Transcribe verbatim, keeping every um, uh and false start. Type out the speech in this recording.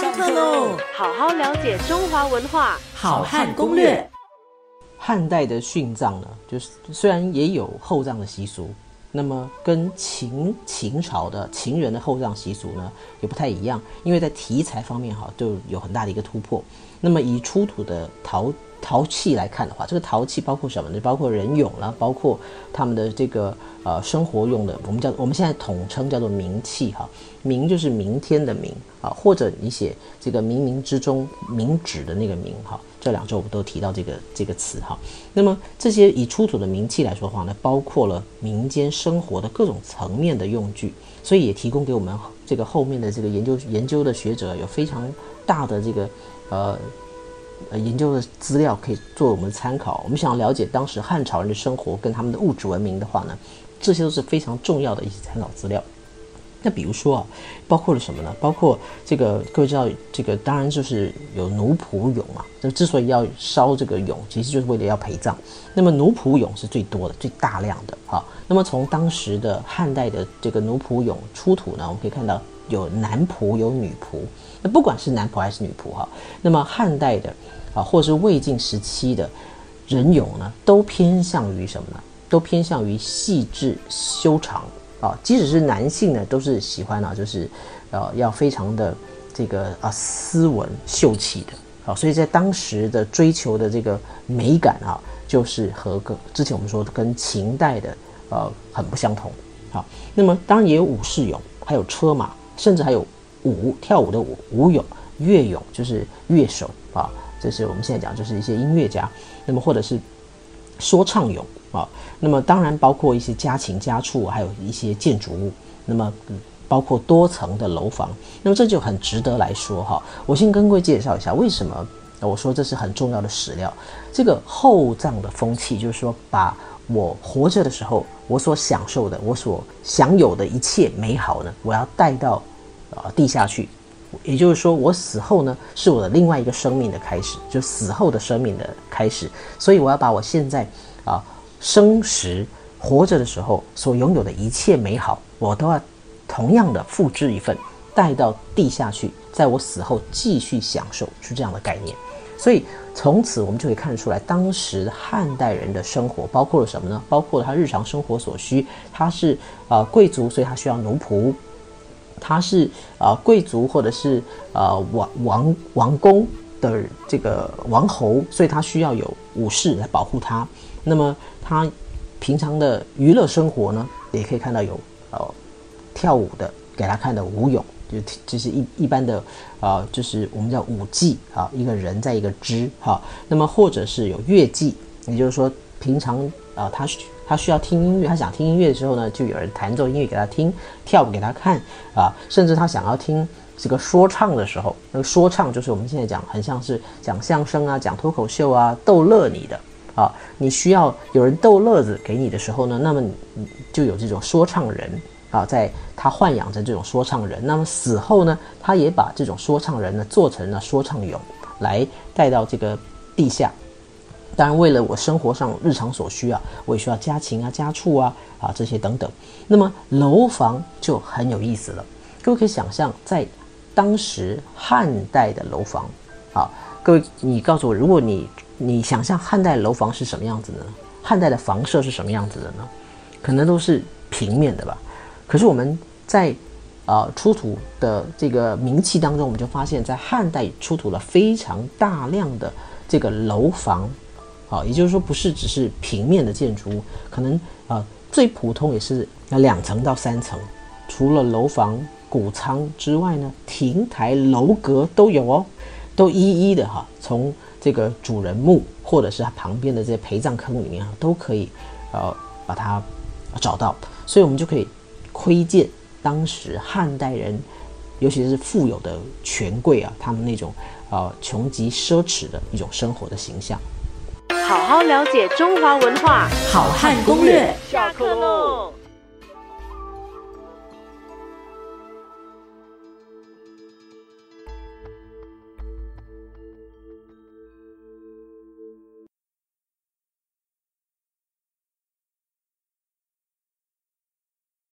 上课喽！ 好好了解中华文化， 好汉攻略。 汉代的殉葬呢，就是虽然也有厚葬的习俗，那么跟秦秦朝的秦人的厚葬习俗呢也不太一样，因为在题材方面哈就有很大的一个突破。那么以出土的陶陶器来看的话，这个陶器包括什么呢？包括人俑啦，包括他们的这个呃生活用的，我们叫我们现在统称叫做冥器哈。冥就是明天的明啊，或者你写这个冥冥之中冥指的那个冥哈。这两周我们都提到这个这个词哈。那么这些以出土的冥器来说的话呢，包括了民间生活的各种层面的用具，所以也提供给我们这个后面的这个研究研究的学者有非常大的这个呃。呃，研究的资料可以做我们的参考。我们想了解当时汉朝人的生活跟他们的物质文明的话呢，这些都是非常重要的一些参考资料。那比如说啊，包括了什么呢？包括这个各位知道，这个当然就是有奴仆俑嘛。那之所以要烧这个俑，其实就是为了要陪葬。那么奴仆俑是最多的、最大量的啊。那么从当时的汉代的这个奴仆俑出土呢，我们可以看到有男仆有女仆。那不管是男仆还是女仆哈，那么汉代的啊，或者是魏晋时期的人俑呢，都偏向于什么呢？都偏向于细致修长啊。即使是男性呢，都是喜欢啊，就是呃要非常的这个啊斯文秀气的啊。所以在当时的追求的这个美感啊，就是和个之前我们说的跟秦代的呃很不相同。好，那么当然也有武士俑，还有车马，甚至还有舞跳舞的舞舞俑、乐俑，就是乐手啊。这是我们现在讲，就是一些音乐家，那么或者是说唱俑啊，那么当然包括一些家禽家畜，还有一些建筑物，那么、嗯、包括多层的楼房，那么这就很值得来说哈。我先跟各位介绍一下为什么我说这是很重要的史料。这个厚葬的风气，就是说把我活着的时候我所享受的、我所享有的一切美好呢，我要带到呃地下去。也就是说，我死后呢，是我的另外一个生命的开始，就死后的生命的开始。所以我要把我现在啊生时活着的时候所拥有的一切美好，我都要同样的复制一份，带到地下去，在我死后继续享受，是这样的概念。所以从此我们就可以看得出来，当时汉代人的生活包括了什么呢？包括了他日常生活所需。他是啊、呃、贵族，所以他需要奴仆。他是啊、呃、贵族或者是啊、呃、王王王公的这个王侯，所以他需要有武士来保护他。那么他平常的娱乐生活呢，也可以看到有呃跳舞的给他看的舞俑，就就是一一般的啊、呃，就是我们叫舞伎啊，一个人在一个肢哈。那么或者是有乐伎，也就是说平常啊、呃、他。他需要听音乐，他想听音乐的时候呢，就有人弹奏音乐给他听，跳舞给他看啊。甚至他想要听这个说唱的时候，那个说唱就是我们现在讲很像是讲相声啊、讲脱口秀啊，逗乐你的啊。你需要有人逗乐子给你的时候呢，那么就有这种说唱人啊，在他豢养着这种说唱人。那么死后呢，他也把这种说唱人呢做成了说唱俑，来带到这个地下。当然，为了我生活上日常所需啊，我也需要家禽啊、家畜啊啊这些等等。那么楼房就很有意思了，各位可以想象，在当时汉代的楼房啊，各位你告诉我，如果你你想象汉代楼房是什么样子的呢？汉代的房舍是什么样子的呢？可能都是平面的吧。可是我们在啊、呃、出土的这个冥器当中，我们就发现，在汉代出土了非常大量的这个楼房。啊，也就是说，不是只是平面的建筑物，可能啊、呃、最普通也是两层到三层。除了楼房、谷仓之外呢，亭台楼阁都有哦，都一一的哈，从这个主人墓或者是它旁边的这些陪葬坑里面啊，都可以呃把它找到。所以我们就可以窥见当时汉代人，尤其是富有的权贵啊，他们那种呃穷极奢侈的一种生活的形象。 好好了解中华文化， 好汉攻略。 下课喽。